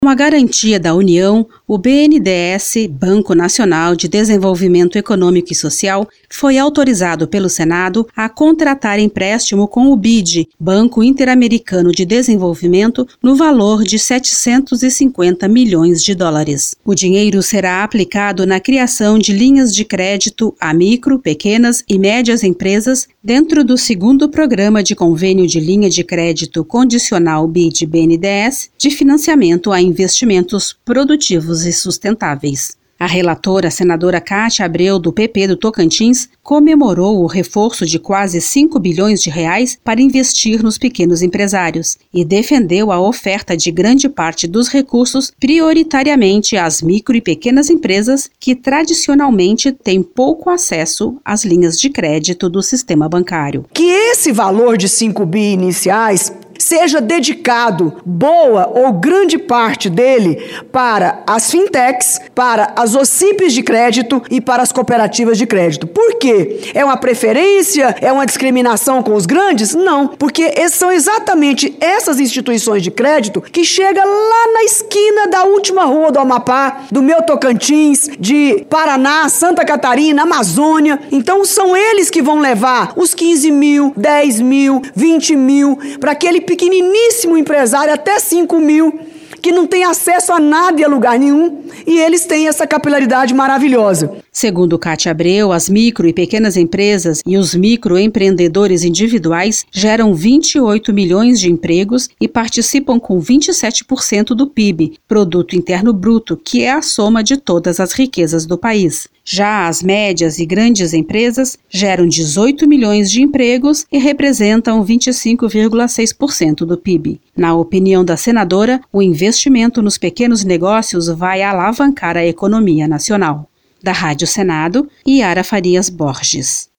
Com a garantia da União, o BNDES, Banco Nacional de Desenvolvimento Econômico e Social, foi autorizado pelo Senado a contratar empréstimo com o BID, Banco Interamericano de Desenvolvimento, no valor de $750 milhões. O dinheiro será aplicado na criação de linhas de crédito a micro, pequenas e médias empresas dentro do segundo programa de convênio de linha de crédito condicional BID-BNDES de financiamento a investimentos produtivos e sustentáveis. A relatora, a senadora Cátia Abreu, do PP do Tocantins, comemorou o reforço de quase R$5 bilhões para investir nos pequenos empresários e defendeu a oferta de grande parte dos recursos prioritariamente às micro e pequenas empresas que tradicionalmente têm pouco acesso às linhas de crédito do sistema bancário. Que esse valor de 5 bi iniciais seja dedicado, boa ou grande parte dele, para as fintechs, para as OCIPs de crédito e para as cooperativas de crédito. Por quê? É uma preferência? É uma discriminação com os grandes? Não, porque são exatamente essas instituições de crédito que chegam lá na esquina da última rua do Amapá, do meu Tocantins, de Paraná, Santa Catarina, Amazônia. Então são eles que vão levar os 15 mil, 10 mil, 20 mil, para aquele pequeniníssimo empresário até 5 mil, que não tem acesso a nada e a lugar nenhum, e eles têm essa capilaridade maravilhosa. Segundo Cátia Abreu, as micro e pequenas empresas e os microempreendedores individuais geram 28 milhões de empregos e participam com 27% do PIB, Produto Interno Bruto, que é a soma de todas as riquezas do país. Já as médias e grandes empresas geram 18 milhões de empregos e representam 25,6% do PIB. Na opinião da senadora, o investimento nos pequenos negócios vai alavancar a economia nacional. Da Rádio Senado, Yara Farias Borges.